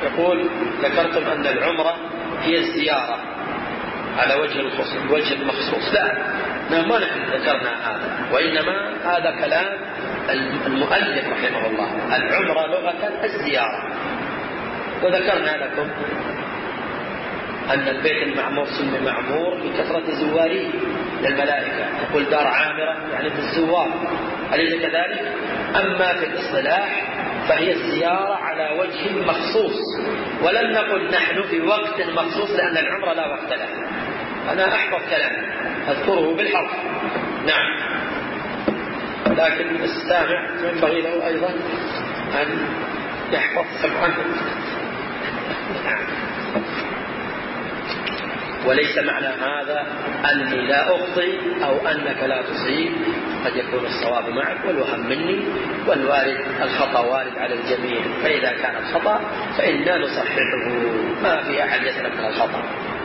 يقول ذكرتم أن العمرة هي الزيارة على وجه المخصوص. لا، ما نحن ذكرنا هذا، وإنما هذا كلام المؤلف رحمه الله. العمرة لغة الزيارة، وذكرنا لكم أن البيت المعمور سمي معمور بكثرة زواريه للملائكة، يقول دار عامرة يعني بالزوار، أليس كذلك؟ أما في الاصطلاح فهي الزيارة على وجه مخصوص، ولم نقل نحن في وقت مخصوص لأن العمرة لا وقت لها. أنا أحفظ كلامي أذكره بالحرف، نعم، لكن السامع ينبغي له أيضا أن يحفظ سمعه. وليس معنى هذا أني لا أخطئ أو أنك لا تصيب، قد يكون الصواب معك والوهم مني، والوارد الخطأ وارد على الجميع، فإذا كان الخطأ فإنا نصححه، ما في أحد يسلم من الخطأ.